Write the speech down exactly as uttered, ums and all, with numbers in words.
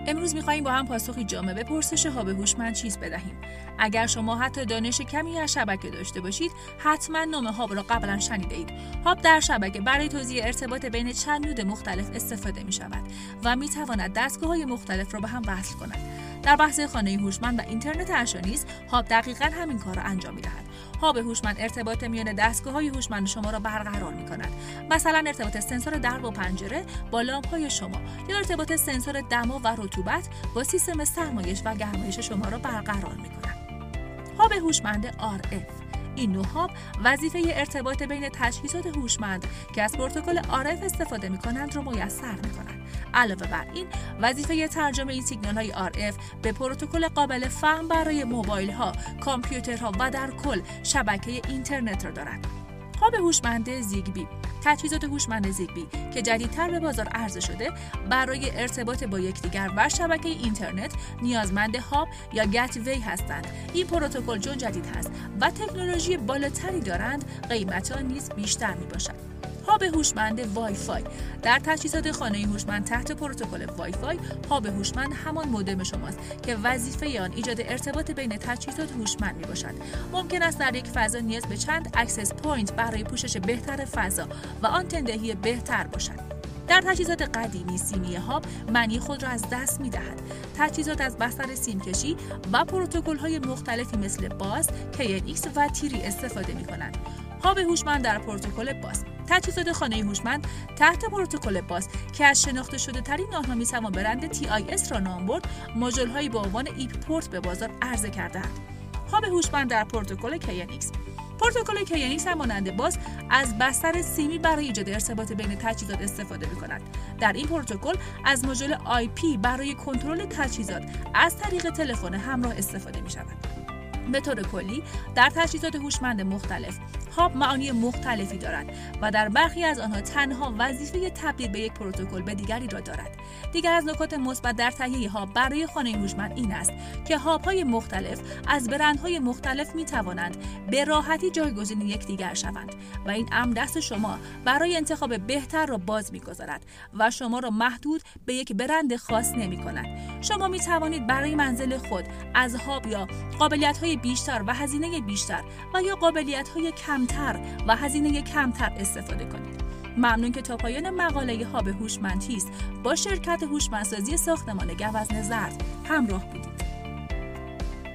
امروز می‌خوایم با هم پاسخی جامع به پرسش هاب هوشمند چیست بدهیم. اگر شما حتی دانش کمی از شبکه داشته باشید، حتما نام هاب را قبلا شنیده اید. هاب در شبکه برای توزیع ارتباط بین چند نود مختلف استفاده می‌شود و می‌تواند دستگاه‌های مختلف را به هم وصل کند. در بحث خانه هوشمند و اینترنت اشیا نیز هاب دقیقاً همین کار را انجام می‌دهد. هاب هوشمند ارتباط میان دستگاه‌های هوشمند شما را برقرار می‌کند. مثلا ارتباط سنسور در و پنجره با لامپ‌های شما یا ارتباط سنسور دما و رطوبت با سیستم سرمایش و گرمایش شما را برقرار می‌کند. هاب هوشمند آر اف. این نوع هاب وظیفه ارتباط بین تجهیزات هوشمند که از پروتکل آر اف استفاده می‌کنند را میسر می‌کند. علاوه بر این، وظیفه ترجمه این سیگنال‌های آر اف به پروتکل قابل فهم برای موبایل‌ها، کامپیوترها و در کل شبکه اینترنت را دارد. هاب هوشمند زیگبی. تجهیزات هوشمند زیگبی که جدیدتر به بازار عرضه شده برای ارتباط با یکدیگر و شبکه اینترنت نیازمند هاب یا گت‌وی هستند. این پروتکل چون جدید هست و تکنولوژی بالاتری دارند، قیمت آن نیز بیشتر می باشد. هاب هوشمند وای فای. در تجهیزات خانه هوشمند تحت پروتکل وای فای، هاب هوشمند همان مودم شماست که وظیفه آن ایجاد ارتباط بین تجهیزات هوشمند می باشد. ممکن است در یک فضا نیاز به چند اکسس پوینت برای پوشش بهتر فضا و آنتندهی بهتر باشد. در تجهیزات قدیمی سیمی هاب معنی خود را از دست می دهد. تجهیزات از بستر سیم کشی و پروتکل های مختلفی مثل باز، کی ان ایکس و تیری استفاده می کنند. هاب هوشمند در پروتکل باز. تجهیزات خانه هوشمند تحت پروتکل باز که از شناخته شده ترین آنها می توان برند تی آی اس را نام برد، ماژول هایی با عنوان ایپی پورت به بازار عرضه کرده‌اند. هاب هوشمند در پروتکل کی ان ایکس. پروتکل کی ان ایکس هم مانند باز از بستر سیمی برای ایجاد ارتباط بین تجهیزات استفاده می‌کند. در این پروتکل از ماژول آی پی برای کنترل تجهیزات از طریق تلفن همراه استفاده می‌شود. به طور کلی در تجهیزات هوشمند مختلف هاب معانی مختلفی دارد و در برخی از آنها تنها وظیفه تبدیل به یک پروتکل به دیگری را دارد. دیگر از نکات مثبت در تهیه هاب برای خانه هوشمند این است که هاب‌های مختلف از برندهای مختلف می‌توانند به راحتی جایگزین یکدیگر شوند و این امر دست شما برای انتخاب بهتر را باز می‌گذارد و شما را محدود به یک برند خاص نمی‌کند. شما می‌توانید برای منزل خود از هاب یا قابلیت‌های بیشتر و هزینه بیشتر و یا قابلیت‌های کمتر و هزینه کمتر استفاده کنید. ممنون که تا پایان مقاله هاب هوشمند چیست با شرکت هوشمندسازی ساختمان گوزن زرد همراه بودید.